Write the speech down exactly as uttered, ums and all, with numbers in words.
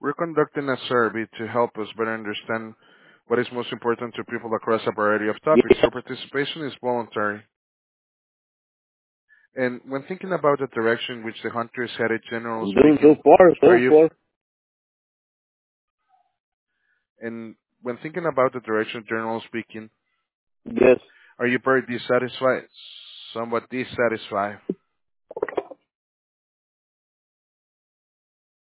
We're conducting a survey to help us better understand what is most important to people across a variety of topics. Yes. Your participation is voluntary. And when thinking about the direction which the hunter is headed, generally I'm doing so speaking, far, are so you, far. and when thinking about the direction, generally speaking, Yes. are you very dissatisfied? Somewhat dissatisfied?